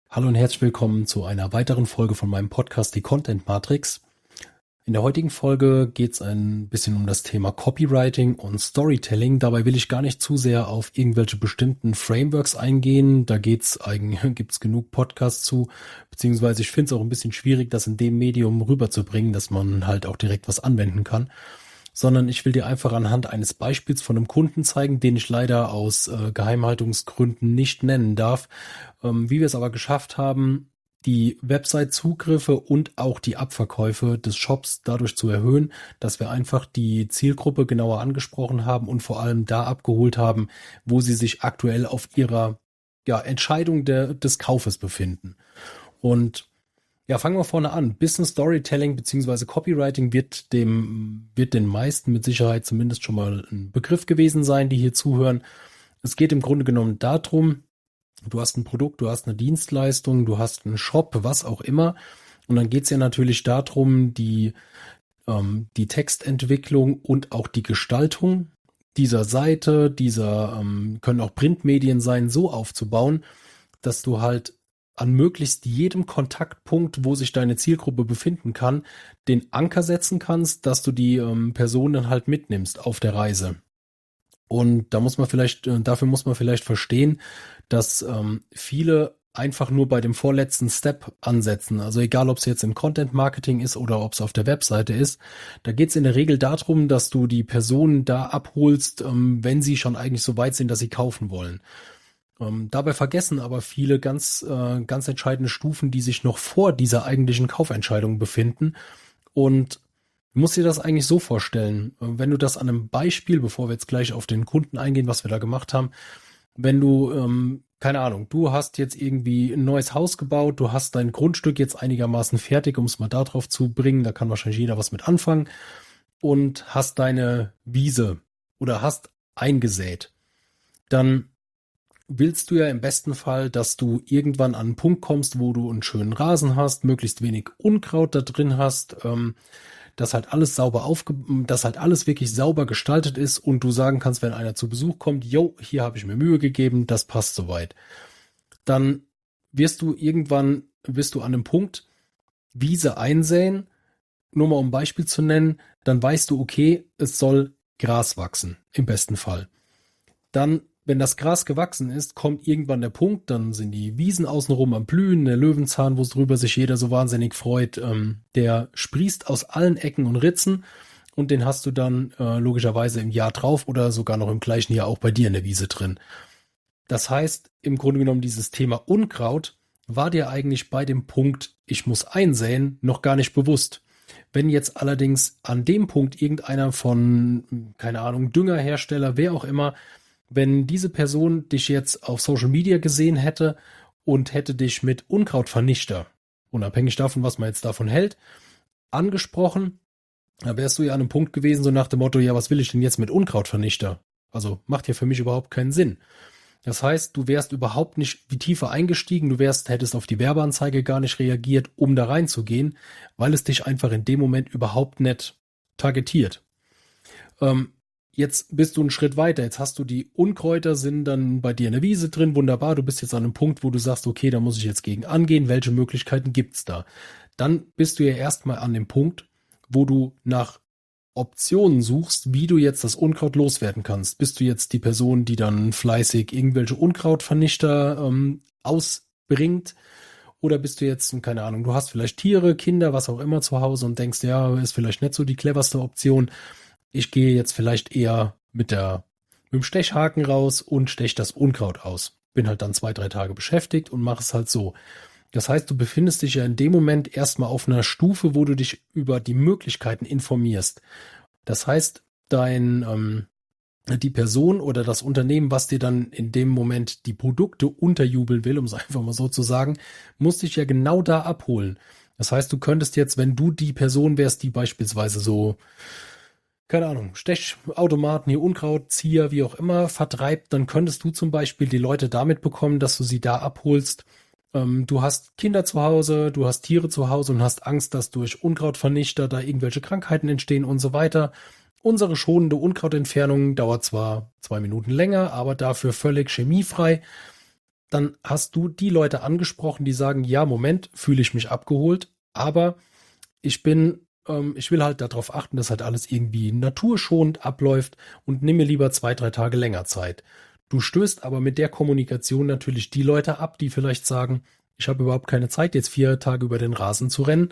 Hallo und herzlich willkommen zu einer weiteren Folge von meinem Podcast, die Content Matrix. In der heutigen Folge geht es ein bisschen um das Thema Copywriting und Storytelling. Dabei will ich gar nicht zu sehr auf irgendwelche bestimmten Frameworks eingehen. Da gibt's genug Podcasts zu, beziehungsweise ich finde es auch ein bisschen schwierig, das in dem Medium rüberzubringen, dass man halt auch direkt was anwenden kann. Sondern ich will dir einfach anhand eines Beispiels von einem Kunden zeigen, den ich leider aus Geheimhaltungsgründen nicht nennen darf, wie wir es aber geschafft haben, die Website-Zugriffe und auch die Abverkäufe des Shops dadurch zu erhöhen, dass wir einfach die Zielgruppe genauer angesprochen haben und vor allem da abgeholt haben, wo sie sich aktuell auf ihrer Entscheidung des Kaufes befinden. Und ja, fangen wir vorne an. Business Storytelling bzw. Copywriting wird den meisten mit Sicherheit zumindest schon mal ein Begriff gewesen sein, die hier zuhören. Es geht im Grunde genommen darum, du hast ein Produkt, du hast eine Dienstleistung, du hast einen Shop, was auch immer. Und dann geht es ja natürlich darum, die Textentwicklung und auch die Gestaltung dieser Seite, können auch Printmedien sein, so aufzubauen, dass du halt an möglichst jedem Kontaktpunkt, wo sich deine Zielgruppe befinden kann, den Anker setzen kannst, dass du die Person dann halt mitnimmst auf der Reise. Und dafür muss man vielleicht verstehen, dass viele einfach nur bei dem vorletzten Step ansetzen. Also egal, ob es jetzt im Content Marketing ist oder ob es auf der Webseite ist. Da geht es in der Regel darum, dass du die Personen da abholst, wenn sie schon eigentlich so weit sind, dass sie kaufen wollen. Dabei vergessen aber viele ganz entscheidende Stufen, die sich noch vor dieser eigentlichen Kaufentscheidung befinden. Und du musst dir das eigentlich so vorstellen, wenn du das an einem Beispiel, bevor wir jetzt gleich auf den Kunden eingehen, was wir da gemacht haben, wenn du, keine Ahnung, du hast jetzt irgendwie ein neues Haus gebaut, du hast dein Grundstück jetzt einigermaßen fertig, um es mal darauf zu bringen, da kann wahrscheinlich jeder was mit anfangen, und hast deine Wiese oder hast eingesät, dann willst du ja im besten Fall, dass du irgendwann an einen Punkt kommst, wo du einen schönen Rasen hast, möglichst wenig Unkraut da drin hast, dass halt alles dass halt alles wirklich sauber gestaltet ist und du sagen kannst, wenn einer zu Besuch kommt, yo, hier habe ich mir Mühe gegeben, das passt soweit. Dann wirst du an einem Punkt Wiese einsäen, nur mal um ein Beispiel zu nennen, dann weißt du, okay, es soll Gras wachsen, im besten Fall. Dann, wenn das Gras gewachsen ist, kommt irgendwann der Punkt, dann sind die Wiesen außenrum am Blühen, der Löwenzahn, wo es drüber sich jeder so wahnsinnig freut, der sprießt aus allen Ecken und Ritzen und den hast du dann logischerweise im Jahr drauf oder sogar noch im gleichen Jahr auch bei dir in der Wiese drin. Das heißt, im Grunde genommen dieses Thema Unkraut war dir eigentlich bei dem Punkt, ich muss einsäen, noch gar nicht bewusst. Wenn jetzt allerdings an dem Punkt irgendeiner von, keine Ahnung, Düngerhersteller, wer auch immer, wenn diese Person dich jetzt auf Social Media gesehen hätte und hätte dich mit Unkrautvernichter, unabhängig davon, was man jetzt davon hält, angesprochen, da wärst du ja an einem Punkt gewesen, so nach dem Motto, ja, was will ich denn jetzt mit Unkrautvernichter? Also macht ja für mich überhaupt keinen Sinn. Das heißt, du wärst überhaupt nicht wie tiefer eingestiegen, hättest auf die Werbeanzeige gar nicht reagiert, um da reinzugehen, weil es dich einfach in dem Moment überhaupt nicht targetiert. Jetzt bist du einen Schritt weiter. Jetzt hast du die Unkräuter sind dann bei dir in der Wiese drin. Wunderbar. Du bist jetzt an einem Punkt, wo du sagst, okay, da muss ich jetzt gegen angehen. Welche Möglichkeiten gibt's da? Dann bist du ja erstmal an dem Punkt, wo du nach Optionen suchst, wie du jetzt das Unkraut loswerden kannst. Bist du jetzt die Person, die dann fleißig irgendwelche Unkrautvernichter ausbringt? Oder bist du jetzt, keine Ahnung, du hast vielleicht Tiere, Kinder, was auch immer zu Hause und denkst, ja, ist vielleicht nicht so die cleverste Option. Ich gehe jetzt vielleicht eher mit dem Stechhaken raus und stech das Unkraut aus. Bin halt dann 2, 3 Tage beschäftigt und mache es halt so. Das heißt, du befindest dich ja in dem Moment erstmal auf einer Stufe, wo du dich über die Möglichkeiten informierst. Das heißt, die Person oder das Unternehmen, was dir dann in dem Moment die Produkte unterjubeln will, um es einfach mal so zu sagen, muss dich ja genau da abholen. Das heißt, du könntest jetzt, wenn du die Person wärst, die beispielsweise so, keine Ahnung, Stechautomaten, hier Unkrautzieher, wie auch immer, vertreibt, dann könntest du zum Beispiel die Leute damit bekommen, dass du sie da abholst. Du hast Kinder zu Hause, du hast Tiere zu Hause und hast Angst, dass durch Unkrautvernichter da irgendwelche Krankheiten entstehen und so weiter. Unsere schonende Unkrautentfernung dauert zwar 2 Minuten länger, aber dafür völlig chemiefrei. dann hast du die Leute angesprochen, die sagen, ja, Moment, fühle ich mich abgeholt, aber ich will halt darauf achten, dass halt alles irgendwie naturschonend abläuft und nimm mir lieber 2, 3 Tage länger Zeit. Du stößt aber mit der Kommunikation natürlich die Leute ab, die vielleicht sagen, ich habe überhaupt keine Zeit, jetzt 4 Tage über den Rasen zu rennen.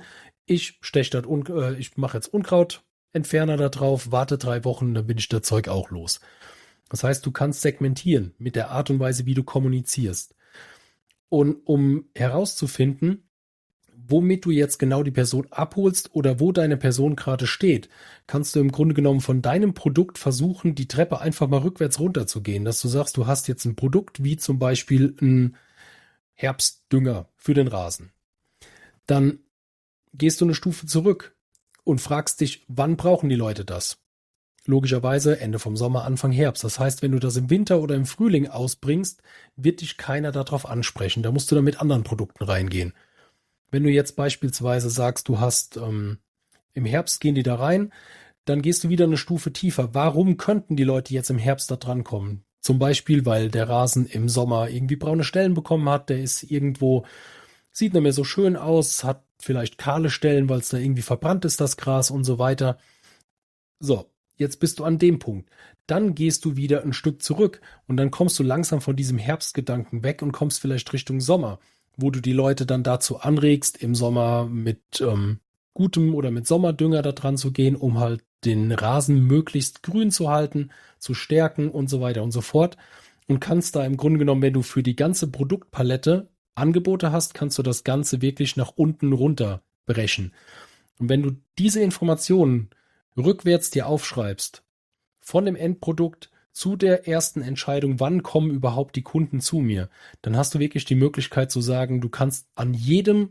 Ich mache jetzt Unkrautentferner da drauf, warte 3 Wochen, dann bin ich das Zeug auch los. Das heißt, du kannst segmentieren mit der Art und Weise, wie du kommunizierst. Und um herauszufinden, womit du jetzt genau die Person abholst oder wo deine Person gerade steht, kannst du im Grunde genommen von deinem Produkt versuchen, die Treppe einfach mal rückwärts runterzugehen, dass du sagst, du hast jetzt ein Produkt wie zum Beispiel ein Herbstdünger für den Rasen. Dann gehst du eine Stufe zurück und fragst dich, wann brauchen die Leute das? Logischerweise Ende vom Sommer, Anfang Herbst. Das heißt, wenn du das im Winter oder im Frühling ausbringst, wird dich keiner darauf ansprechen. Da musst du dann mit anderen Produkten reingehen. Wenn du jetzt beispielsweise sagst, du hast im Herbst gehen die da rein, dann gehst du wieder eine Stufe tiefer. Warum könnten die Leute jetzt im Herbst da dran kommen? Zum Beispiel, weil der Rasen im Sommer irgendwie braune Stellen bekommen hat, der ist irgendwo, sieht nicht mehr so schön aus, hat vielleicht kahle Stellen, weil es da irgendwie verbrannt ist, das Gras und so weiter. So, jetzt bist du an dem Punkt. Dann gehst du wieder ein Stück zurück und dann kommst du langsam von diesem Herbstgedanken weg und kommst vielleicht Richtung Sommer, wo du die Leute dann dazu anregst, im Sommer mit gutem oder mit Sommerdünger da dran zu gehen, um halt den Rasen möglichst grün zu halten, zu stärken und so weiter und so fort. Und kannst da im Grunde genommen, wenn du für die ganze Produktpalette Angebote hast, kannst du das Ganze wirklich nach unten runter brechen. Und wenn du diese Informationen rückwärts dir aufschreibst, von dem Endprodukt zu der ersten Entscheidung, wann kommen überhaupt die Kunden zu mir, dann hast du wirklich die Möglichkeit zu sagen, du kannst an jedem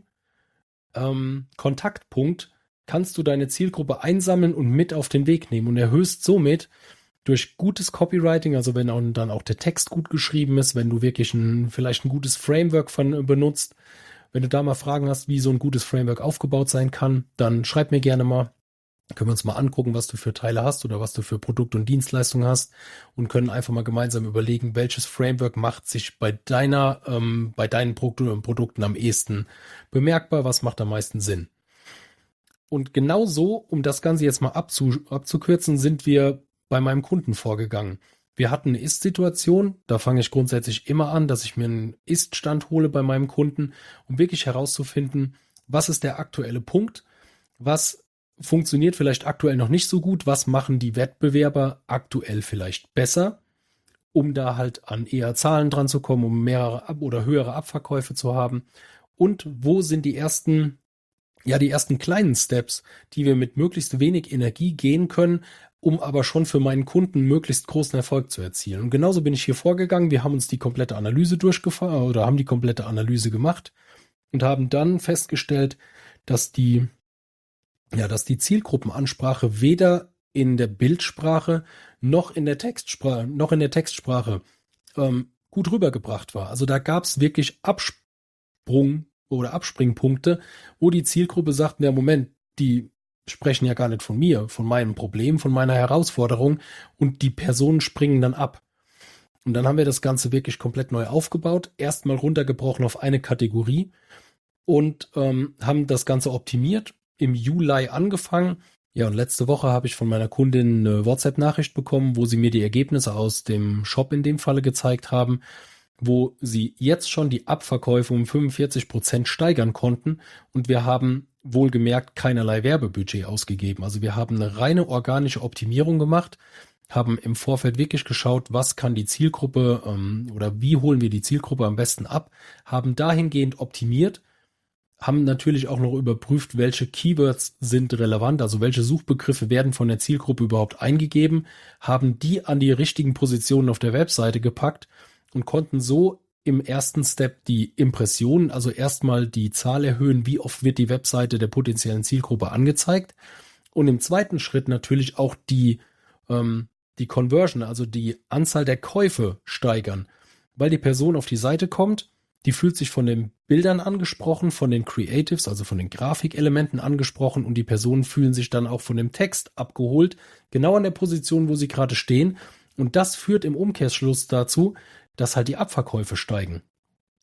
Kontaktpunkt, kannst du deine Zielgruppe einsammeln und mit auf den Weg nehmen und erhöhst somit durch gutes Copywriting, also wenn dann auch der Text gut geschrieben ist, wenn du wirklich vielleicht ein gutes Framework benutzt, wenn du da mal Fragen hast, wie so ein gutes Framework aufgebaut sein kann, dann schreib mir gerne mal. Können wir uns mal angucken, was du für Teile hast oder was du für Produkt- und Dienstleistungen hast und können einfach mal gemeinsam überlegen, welches Framework macht sich bei deinen Produkten am ehesten bemerkbar, was macht am meisten Sinn. Und genau so, um das Ganze jetzt mal abzukürzen, sind wir bei meinem Kunden vorgegangen. Wir hatten eine Ist-Situation, da fange ich grundsätzlich immer an, dass ich mir einen Ist-Stand hole bei meinem Kunden, um wirklich herauszufinden, was ist der aktuelle Punkt, was funktioniert vielleicht aktuell noch nicht so gut, was machen die Wettbewerber aktuell vielleicht besser, um da halt an eher Zahlen dran zu kommen, um mehrere oder höhere Abverkäufe zu haben und wo sind die ersten kleinen Steps, die wir mit möglichst wenig Energie gehen können, um aber schon für meinen Kunden möglichst großen Erfolg zu erzielen. Und genauso bin ich hier vorgegangen. Wir haben uns die komplette Analyse durchgefahren oder haben die komplette Analyse gemacht und haben dann festgestellt, dass die Zielgruppenansprache weder in der Bildsprache noch in der Textsprache gut rübergebracht war. Also da gab es wirklich Abspringpunkte, wo die Zielgruppe sagt, ja Moment, die sprechen ja gar nicht von mir, von meinem Problem, von meiner Herausforderung und die Personen springen dann ab. Und dann haben wir das Ganze wirklich komplett neu aufgebaut, erstmal runtergebrochen auf eine Kategorie und haben das Ganze optimiert, im Juli angefangen. Ja, und letzte Woche habe ich von meiner Kundin eine WhatsApp-Nachricht bekommen, wo sie mir die Ergebnisse aus dem Shop in dem Falle gezeigt haben, wo sie jetzt schon die Abverkäufe um 45% steigern konnten und wir haben wohlgemerkt keinerlei Werbebudget ausgegeben. Also wir haben eine reine organische Optimierung gemacht, haben im Vorfeld wirklich geschaut, was kann die Zielgruppe oder wie holen wir die Zielgruppe am besten ab, haben dahingehend optimiert, haben natürlich auch noch überprüft, welche Keywords sind relevant, also welche Suchbegriffe werden von der Zielgruppe überhaupt eingegeben, haben die an die richtigen Positionen auf der Webseite gepackt und konnten so im ersten Step die Impressionen, also erstmal die Zahl erhöhen, wie oft wird die Webseite der potenziellen Zielgruppe angezeigt und im zweiten Schritt natürlich auch die Conversion, also die Anzahl der Käufe steigern, weil die Person auf die Seite kommt, die fühlt sich von den Bildern angesprochen, von den Creatives, also von den Grafikelementen angesprochen und die Personen fühlen sich dann auch von dem Text abgeholt, genau an der Position, wo sie gerade stehen. Und das führt im Umkehrschluss dazu, dass halt die Abverkäufe steigen.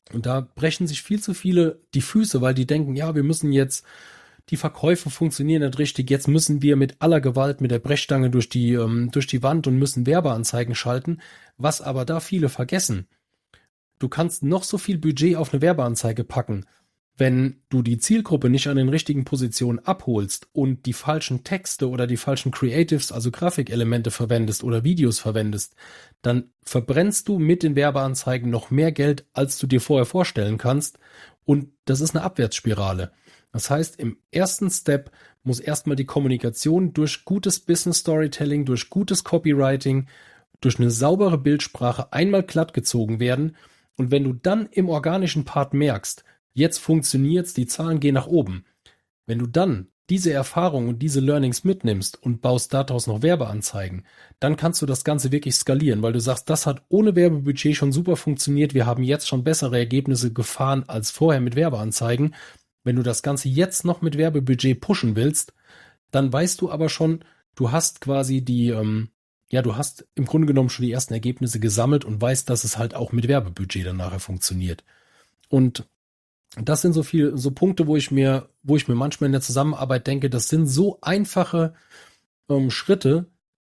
Und da brechen sich viel zu viele die Füße, weil die denken, ja, wir müssen jetzt, die Verkäufe funktionieren nicht richtig, jetzt müssen wir mit aller Gewalt mit der Brechstange durch die Wand und müssen Werbeanzeigen schalten. Was aber da viele vergessen: Du kannst noch so viel Budget auf eine Werbeanzeige packen. Wenn du die Zielgruppe nicht an den richtigen Positionen abholst und die falschen Texte oder die falschen Creatives, also Grafikelemente verwendest oder Videos verwendest, dann verbrennst du mit den Werbeanzeigen noch mehr Geld, als du dir vorher vorstellen kannst. Und das ist eine Abwärtsspirale. Das heißt, im ersten Step muss erstmal die Kommunikation durch gutes Business Storytelling, durch gutes Copywriting, durch eine saubere Bildsprache einmal glatt gezogen werden. Und wenn du dann im organischen Part merkst, jetzt funktioniert's, die Zahlen gehen nach oben. Wenn du dann diese Erfahrung und diese Learnings mitnimmst und baust daraus noch Werbeanzeigen, dann kannst du das Ganze wirklich skalieren, weil du sagst, das hat ohne Werbebudget schon super funktioniert, wir haben jetzt schon bessere Ergebnisse gefahren als vorher mit Werbeanzeigen. Wenn du das Ganze jetzt noch mit Werbebudget pushen willst, dann weißt du aber schon, du hast quasi du hast im Grunde genommen schon die ersten Ergebnisse gesammelt und weißt, dass es halt auch mit Werbebudget dann nachher funktioniert. Und das sind so Punkte, wo ich mir manchmal in der Zusammenarbeit denke, das sind so einfache Schritte,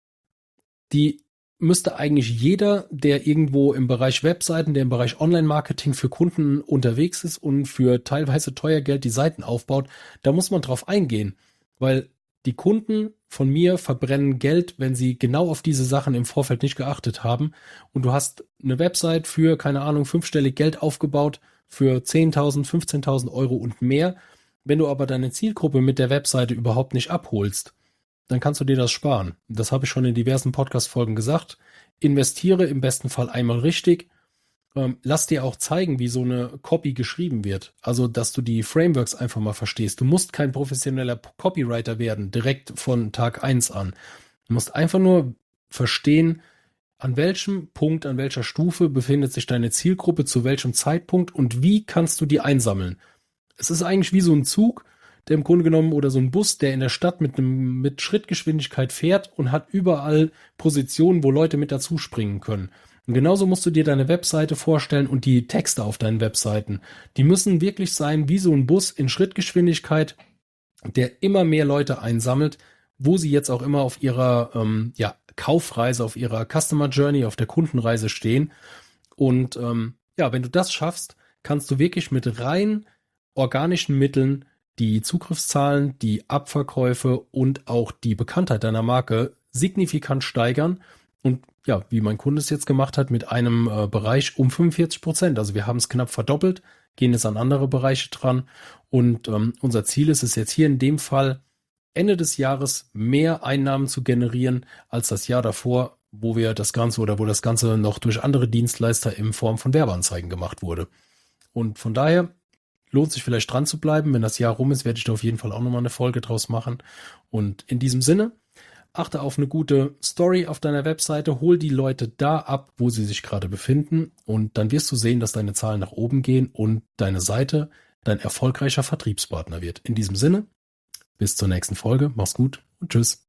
die müsste eigentlich jeder, der irgendwo im Bereich Webseiten, der im Bereich Online-Marketing für Kunden unterwegs ist und für teilweise teuer Geld die Seiten aufbaut, da muss man drauf eingehen, weil die Kunden von mir verbrennen Geld, wenn sie genau auf diese Sachen im Vorfeld nicht geachtet haben. Und du hast eine Website für, keine Ahnung, 5-stellig Geld aufgebaut für 10.000, 15.000 Euro und mehr. Wenn du aber deine Zielgruppe mit der Webseite überhaupt nicht abholst, dann kannst du dir das sparen. Das habe ich schon in diversen Podcast-Folgen gesagt. Investiere im besten Fall einmal richtig. Lass dir auch zeigen, wie so eine Copy geschrieben wird. Also, dass du die Frameworks einfach mal verstehst. Du musst kein professioneller Copywriter werden, direkt von Tag 1 an. Du musst einfach nur verstehen, an welchem Punkt, an welcher Stufe befindet sich deine Zielgruppe, zu welchem Zeitpunkt und wie kannst du die einsammeln. Es ist eigentlich wie so ein Zug, der im Grunde genommen, oder so ein Bus, der in der Stadt mit Schrittgeschwindigkeit fährt und hat überall Positionen, wo Leute mit dazu springen können. Und genauso musst du dir deine Webseite vorstellen und die Texte auf deinen Webseiten. Die müssen wirklich sein wie so ein Bus in Schrittgeschwindigkeit, der immer mehr Leute einsammelt, wo sie jetzt auch immer auf ihrer Kaufreise, auf ihrer Customer Journey, auf der Kundenreise stehen. Und wenn du das schaffst, kannst du wirklich mit rein organischen Mitteln die Zugriffszahlen, die Abverkäufe und auch die Bekanntheit deiner Marke signifikant steigern. Und ja, wie mein Kunde es jetzt gemacht hat, mit einem Bereich um 45%. Also wir haben es knapp verdoppelt, gehen jetzt an andere Bereiche dran. Und unser Ziel ist es jetzt hier in dem Fall, Ende des Jahres mehr Einnahmen zu generieren als das Jahr davor, wo das Ganze noch durch andere Dienstleister in Form von Werbeanzeigen gemacht wurde. Und von daher lohnt sich vielleicht dran zu bleiben. Wenn das Jahr rum ist, werde ich da auf jeden Fall auch nochmal eine Folge draus machen. Und in diesem Sinne, achte auf eine gute Story auf deiner Webseite, hol die Leute da ab, wo sie sich gerade befinden, und dann wirst du sehen, dass deine Zahlen nach oben gehen und deine Seite dein erfolgreicher Vertriebspartner wird. In diesem Sinne, bis zur nächsten Folge, mach's gut und tschüss.